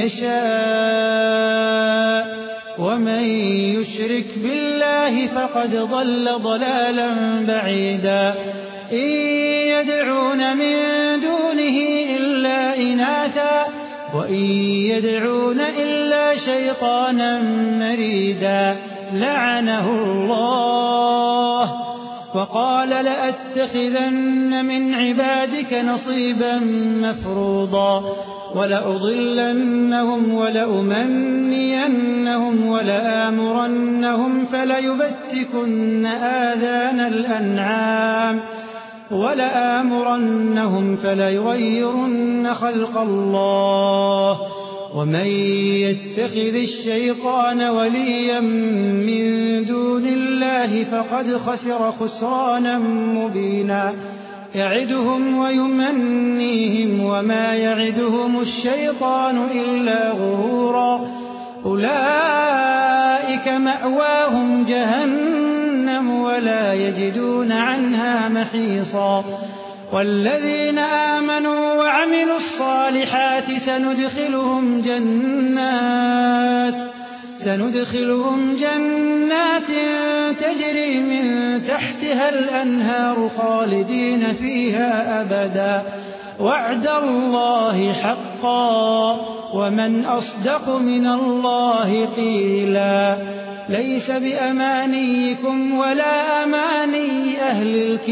يشاء ومن يشرك بالله فقد ضل ضلالا بعيدا إن يدعون من دونه إلا إناثا وإن يدعون إلا شيطانا مريدا لعنه الله وقال لأتخذن من عبادك نصيبا مفروضا ولأضلنهم ولأمنينهم ولآمرنهم فليبتكن آذان الأنعام ولآمرنهم فليغيرن خلق الله ومن يتخذ الشيطان وليا من دون الله فقد خسر خسرانا مبينا يعدهم ويمنيهم وما يعدهم الشيطان إلا غرورا أولئك مأواهم جهنم ولا يجدون عنها محيصا والذين آمنوا وعملوا الصالحات سندخلهم جنات سندخلهم جنات تجري من تحتها الأنهار خالدين فيها أبدا وعد الله حقا ومن أصدق من الله قيلا ليس بأمانيكم ولا أماني أهل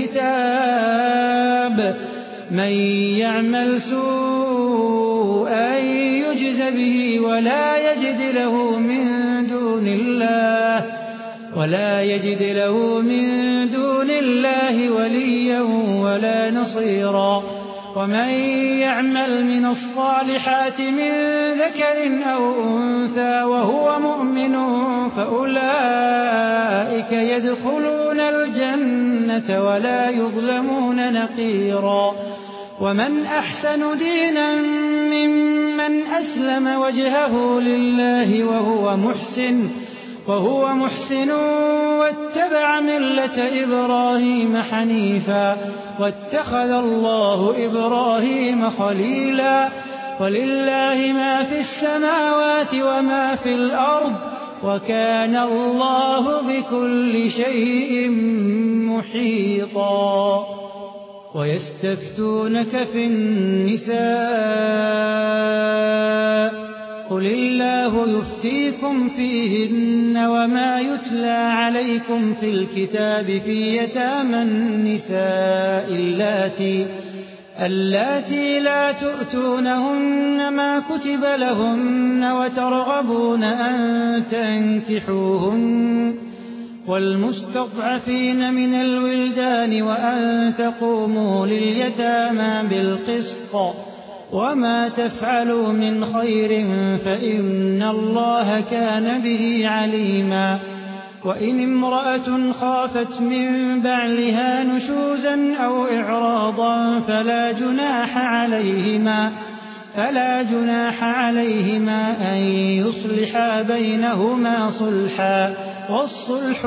الكتاب من يعمل سوءا يجز به ولا يجد له من دون الله ولا يجد له من دون الله وليا ولا نصيرا ومن يعمل من الصالحات من ذكر أو أنثى وهو مؤمن فأولئك يدخلون الجنة ولا يظلمون نقيرا ومن أحسن دينا ممن أسلم وجهه لله وهو محسن وهو محسن واتبع ملة إبراهيم حنيفا واتخذ الله إبراهيم خليلا ولله ما في السماوات وما في الأرض وكان الله بكل شيء محيطا ويستفتونك في النساء قل الله يفتيكم فيهن وما يتلى عليكم في الكتاب في يتامى النساء اللاتي اللاتي لا تؤتونهن ما كتب لهن وترغبون أن تنكحوهن والمستضعفين من الولدان وأن تقوموا لليتامى بالقسط وما تفعلوا من خير فإن الله كان به عليما. وإن امرأة خافت من بعلها نشوزا أو إعراضا فلا جناح عليهما فلا جناح عليهما أن يصلحا بينهما صلحا والصلح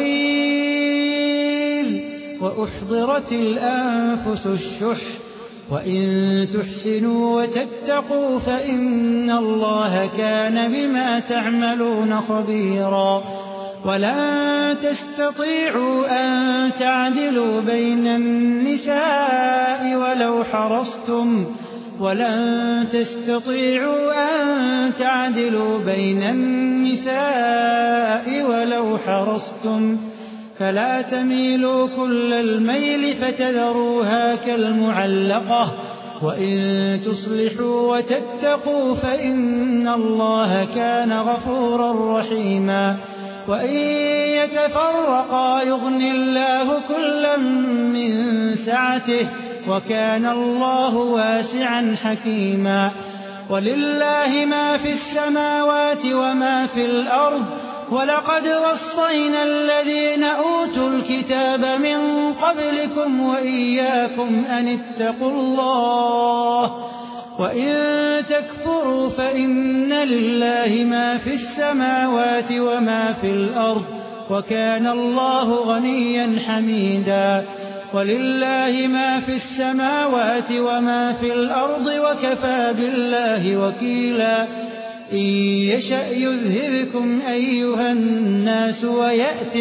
خير وأحضرت الأنفس الشح وإن تحسنوا وتتقوا فإن الله كان بما تعملون خبيرا. ولن تستطيعوا أن تعدلوا بين النساء ولو حرصتم ولن تستطيعوا أن تعدلوا بين النساء ولو حرصتم فلا تميلوا كل الميل فتذروها كالمعلقة وإن تصلحوا وتتقوا فإن الله كان غفورا رحيما. وإن يتفرقا يغني الله كلا من سعته وكان الله واسعا حكيما. ولله ما في السماوات وما في الأرض ولقد وصينا الذين أوتوا الكتاب من قبلكم وإياكم أن اتقوا الله وإن تكفروا فإن لله ما في السماوات وما في الأرض وكان الله غنيا حميدا. ولله ما في السماوات وما في الأرض وكفى بالله وكيلا. إن يشأ يذهبكم أيها الناس ويأت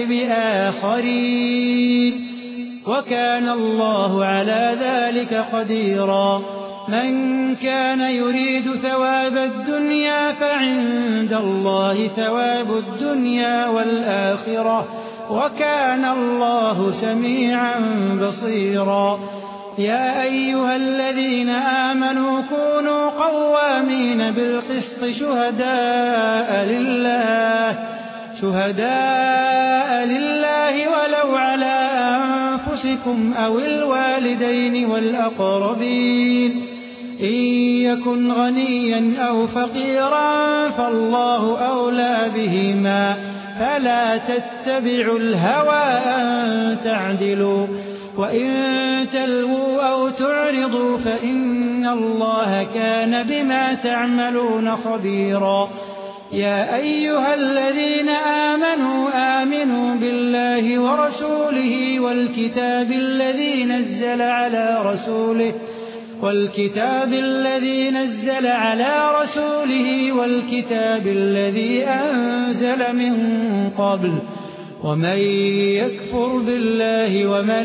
بآخرين وكان الله على ذلك قديرا. من كان يريد ثواب الدنيا فعند الله ثواب الدنيا والآخرة وكان الله سميعا بصيرا. يا أيها الذين آمنوا كونوا قوامين بالقسط شهداء لله شهداء لله ولو على أنفسكم أو الوالدين والأقربين إن يكن غنيا أو فقيرا فالله أولى بهما فلا تتبعوا الهوى أن تعدلوا وإن تلووا أو تعرضوا فإن الله كان بما تعملون خبيرا. يا أيها الذين آمنوا آمنوا بالله ورسوله والكتاب الذي نزل على رسوله والكتاب الذي نزل على رسوله والكتاب الذي أنزل من قبل ومن يكفر بالله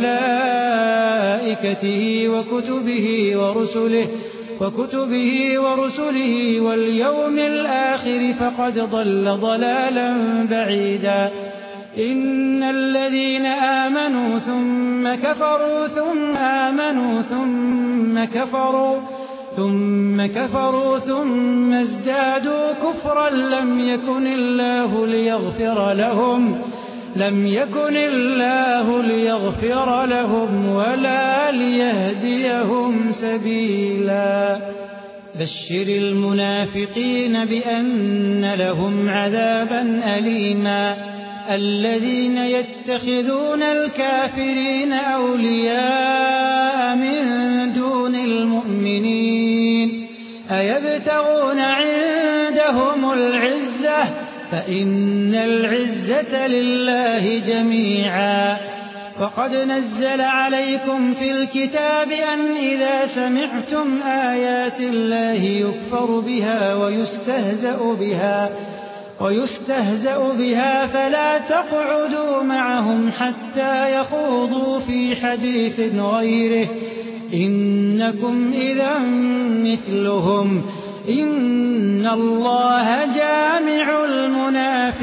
وملائكته وكتبه ورسله وكتبه ورسله واليوم الآخر فقد ضل ضلالا بعيدا. إن الذين آمنوا ثم كفروا ثم آمنوا ثم كفروا ثم كفروا ثم ازدادوا كفرا لم يكن الله ليغفر لهم لم يكن الله ليغفر لهم ولا ليهديهم سبيلا. بشر المنافقين بأن لهم عذابا أليما. الذين يتخذون الكافرين أولياء من دون المؤمنين أيبتغون عندهم العزة فإن العزة لله جميعا. وقد نزل عليكم في الكتاب أن إذا سمعتم آيات الله يكفر بها ويستهزأ بها ويستهزأ بها فلا تقعدوا معهم حتى يخوضوا في حديث غيره إنكم إذا مثلهم إن الله جامع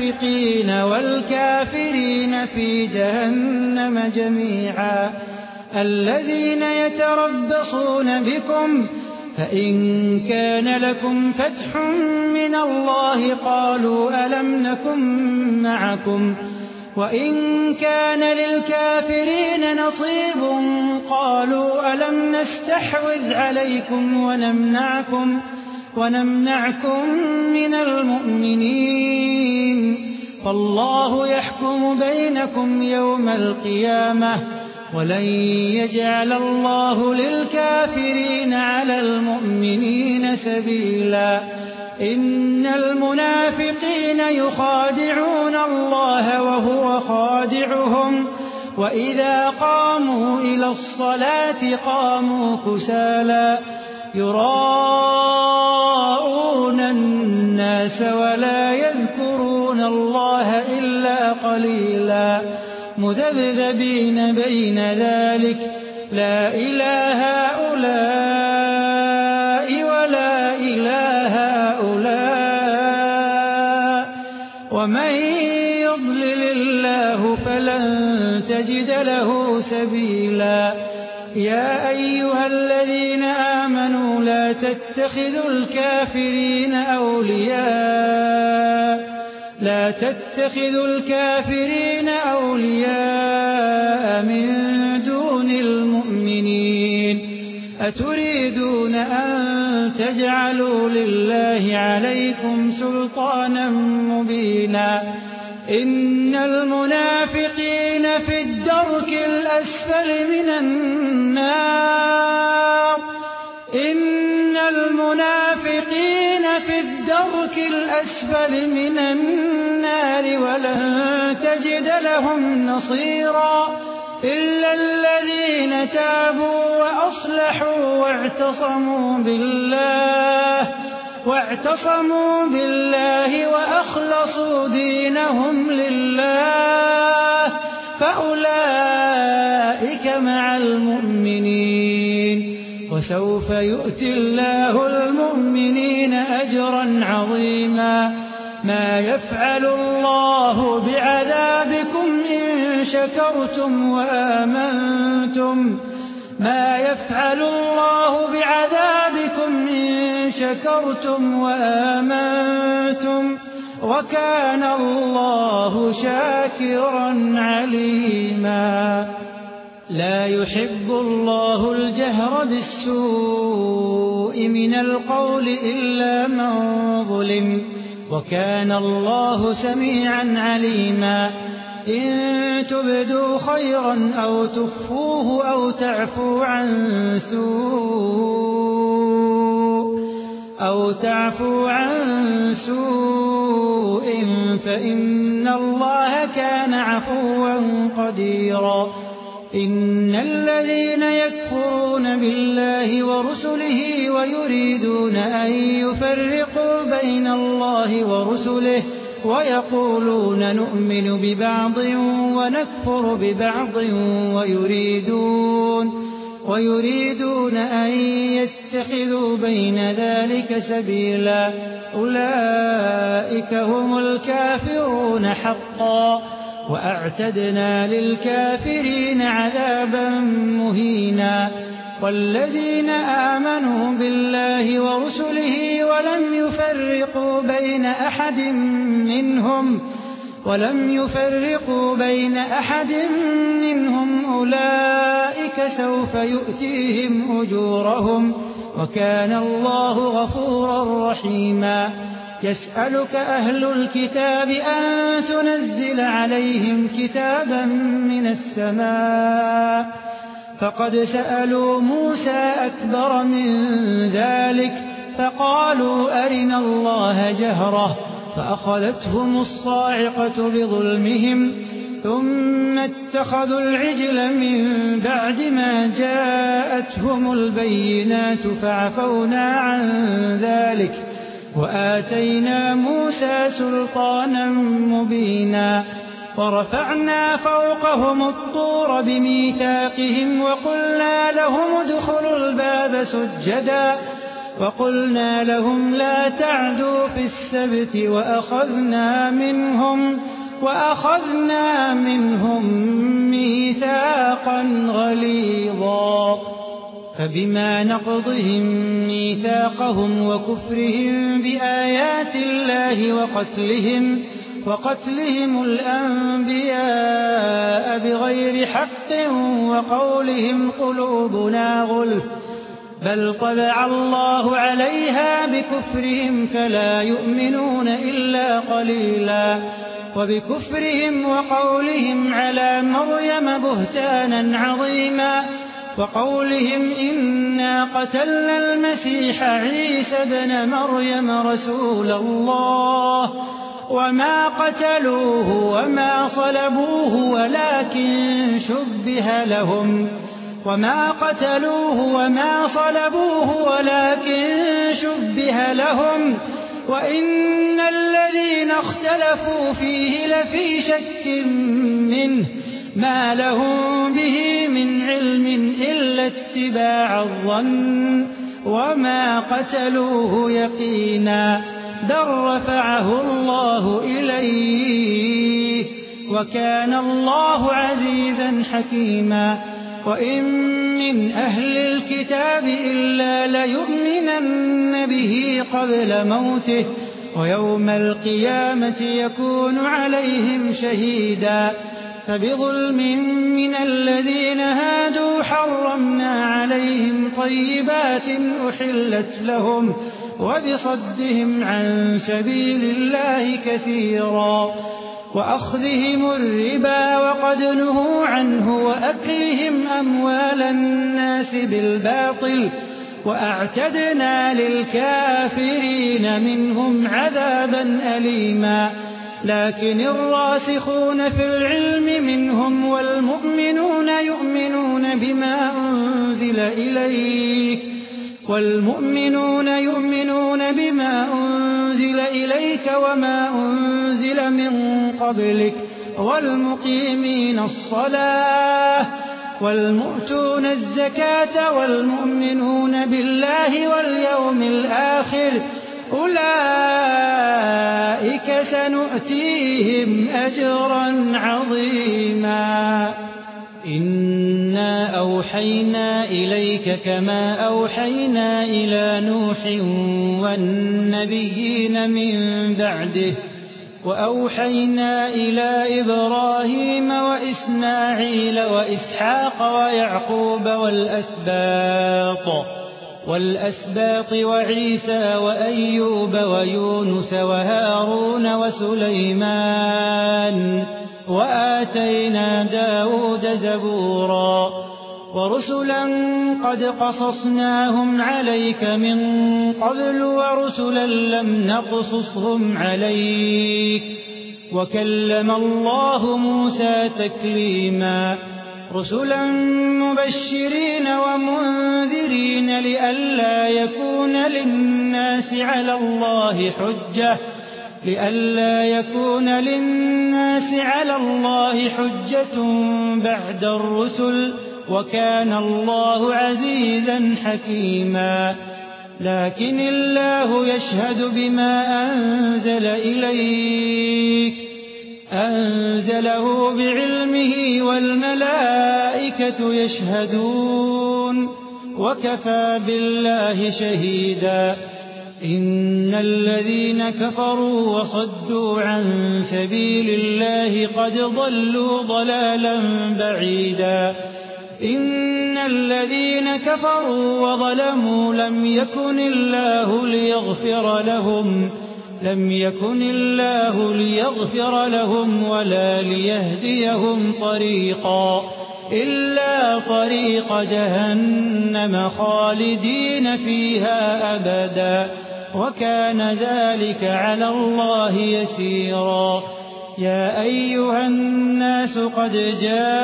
المنافقين والكافرين في جهنم جميعا. الذين يتربصون بكم فإن كان لكم فتح من الله قالوا ألم نكن معكم وإن كان للكافرين نصيب قالوا ألم نستحوذ عليكم ونمنعكم, ونمنعكم من المؤمنين فالله يحكم بينكم يوم القيامة ولن يجعل الله للكافرين على المؤمنين سبيلا إن المنافقين يخادعون الله وهو خادعهم وإذا قاموا إلى الصلاة قاموا كسالى يراءون الناس ولا يذكرون الله إلا قليلا مذبذبين بين ذلك لا إله هؤلاء ولا إله هؤلاء ومن يضلل الله فلن تجد له سبيلا يا أيها الذين آمنوا لا تتخذوا الكافرين أولياء لا تتخذوا الكافرين أولياء من دون المؤمنين أتريدون أن تجعلوا لله عليكم سلطانا مبينا إن المنافقين في الدرك الأسفل من النار إن المنافقين في الدرك الأسفل من النار ولن تجد لهم نصيرا إلا الذين تابوا وأصلحوا واعتصموا بالله واعتصموا بالله وأخلصوا دينهم لله فأولئك مع المؤمنين وسوف يؤتي الله المؤمنين أجرا عظيما ما يفعل الله بعذابكم إن شكرتم وآمنتم ما يفعل الله بعذابكم إن شكرتم وآمنتم وكان الله شاكرا عليما لا يحب الله الجهر بالسوء من القول إلا من ظلم وكان الله سميعا عليما إن تبدوا خيرا أو تخفوه أو تعفوا عن سوء أو تعفوا عن سوء فإن الله كان عفوا قديرا إن الذين يكفرون بالله ورسله ويريدون أن يفرقوا بين الله ورسله ويقولون نؤمن ببعض ونكفر ببعض ويريدون ويريدون أن يتخذوا بين ذلك سبيلا أولئك هم الكافرون حقا وأعتدنا للكافرين عذابا مهينا والذين آمنوا بالله ورسله ولم يفرقوا بين أحد منهم ولم يفرقوا بين أحد منهم أولئك سوف يؤتيهم أجورهم وكان الله غفورا رحيما يسألك أهل الكتاب أن تنزل عليهم كتابا من السماء فقد سألوا موسى أكبر من ذلك فقالوا أرنا الله جهرة فأخذتهم الصاعقة بظلمهم ثم اتخذوا العجل من بعد ما جاءتهم البينات فعفونا عن ذلك وآتينا موسى سلطانا مبينا ورفعنا فوقهم الطور بميثاقهم وقلنا لهم ادخلوا الباب سجدا وقلنا لهم لا تعدوا في السبت وأخذنا منهم وأخذنا منهم ميثاقا غليظا فبما نقضهم ميثاقهم وكفرهم بآيات الله وقتلهم وقتلهم الأنبياء بغير حق وقولهم قلوبنا غلف بل طبع الله عليها بكفرهم فلا يؤمنون إلا قليلا وبكفرهم وقولهم على مريم بهتانا عظيما وقولهم إنا قتلنا المسيح عيسى ابن مريم رسول الله وما قتلوه وما صلبوه ولكن شبه لهم وما قتلوه وما صلبوه ولكن شبه لهم وإن الذين اختلفوا فيه لفي شك منه ما لهم به من علم إلا اتباع الظن وما قتلوه يقينا بل رفعه الله إليه وكان الله عزيزا حكيما وإن من أهل الكتاب إلا ليؤمنن به قبل موته ويوم القيامة يكون عليهم شهيدا فبظلم من الذين هادوا حرمنا عليهم طيبات أحلت لهم وبصدهم عن سبيل الله كثيرا وأخذهم الربا وقد نهوا عنه وأكلهم أموال الناس بالباطل وأعتدنا للكافرين منهم عذابا أليما لكن الراسخون في العلم منهم والمؤمنون يؤمنون بما أنزل إليك والمؤمنون يؤمنون بما أنزل إليك وما أنزل من قبلك والمقيمين الصلاة والمؤتون الزكاة والمؤمنون بالله واليوم الآخر أولئك سنؤتيهم أجرا عظيما إنا أوحينا إليك كما أوحينا إلى نوح والنبيين من بعده وأوحينا إلى إبراهيم وإسماعيل وإسحاق ويعقوب والأسباط والأسباط وعيسى وأيوب ويونس وهارون وسليمان وآتينا داود زبورا ورسلا قد قصصناهم عليك من قبل ورسلا لم نقصصهم عليك وكلم الله موسى تكليما رسلا مبشرين ومنذرين لئلا يكون للناس على الله حجة لئلا يكون للناس على الله حجة بعد الرسل وكان الله عزيزا حكيما لكن الله يشهد بما أنزل إليك أنزله بعلمه والملائكة يشهدون وكفى بالله شهيدا إن الذين كفروا وصدوا عن سبيل الله قد ضلوا ضلالا بعيدا إن الذين كفروا وظلموا لم يكن الله ليغفر لهم لم يكن الله ليغفر لهم ولا ليهديهم طريقا إلا طريق جهنم خالدين فيها أبدا وكان ذلك على الله يسيرا يا أيها الناس قد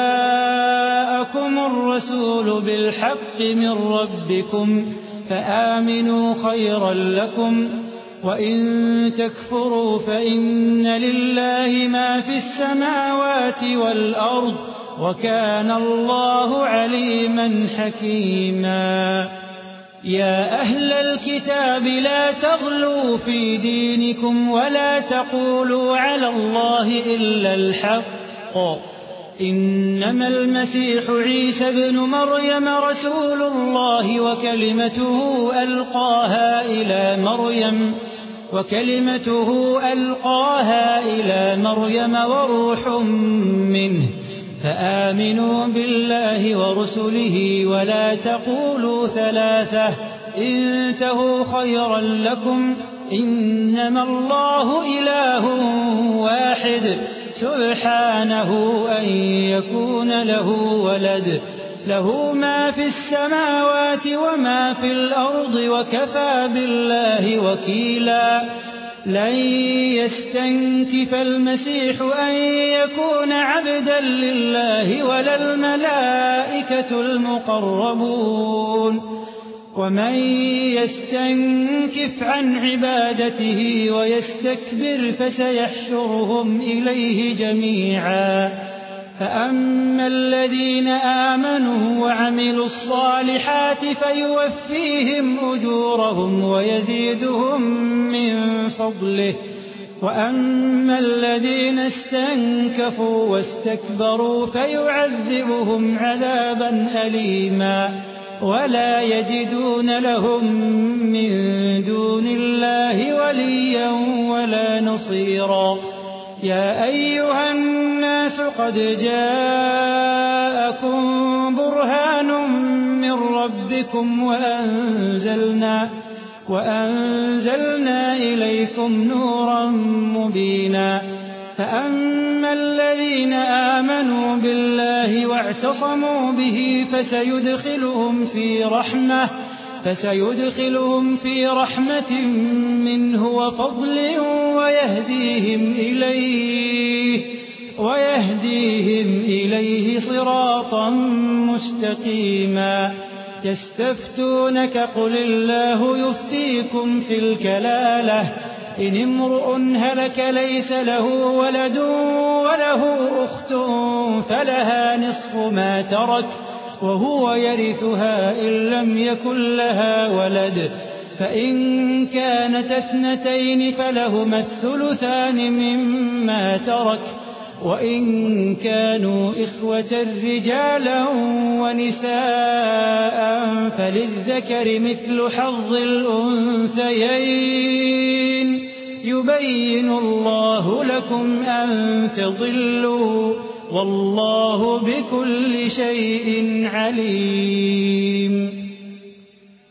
جاءكم الرسول بالحق من ربكم فآمنوا خيرا لكم وإن تكفروا فإن لله ما في السماوات والأرض وكان الله عليما حكيما يا أهل الكتاب لا تغلوا في دينكم ولا تقولوا على الله إلا الحق إنما المسيح عيسى ابن مريم رسول الله وكلمته ألقاها إلى مريم وكلمته ألقاها إلى مريم وروح منه فآمنوا بالله ورسله ولا تقولوا ثلاثة انتهوا خيرا لكم إنما الله إله واحد سبحانه أن يكون له ولد له ما في السماوات وما في الأرض وكفى بالله وكيلا لن يستنكف المسيح أن يكون عبدا لله ولا الملائكة المقربون ومن يستنكف عن عبادته ويستكبر فسيحشرهم إليه جميعا فأما الذين آمنوا وعملوا الصالحات فيوفيهم أجورهم ويزيدهم من فضله وأما الذين استنكفوا واستكبروا فيعذبهم عذابا أليما ولا يجدون لهم من دون الله وليا ولا نصيرا يا أيها الناس قد جاءكم برهان من ربكم وأنزلنا, وأنزلنا إليكم نورا مبينا فأما الذين آمنوا بالله واعتصموا به فسيدخلهم في رحمة فسيدخلهم في رحمة منه وفضل ويهديهم إليه ويهديهم إليه صراطا مستقيما يستفتونك قل الله يفتيكم في الكلالة إن امرؤ هلك ليس له ولد وله أخت فلها نصف ما ترك وهو يرثها إن لم يكن لها ولد فإن كانت اثنتين فلهما الثلثان مما ترك وإن كانوا إخوة رجالا ونساء فللذكر مثل حظ الأنثيين يبين الله لكم أن تضلوا والله بكل شيء عليم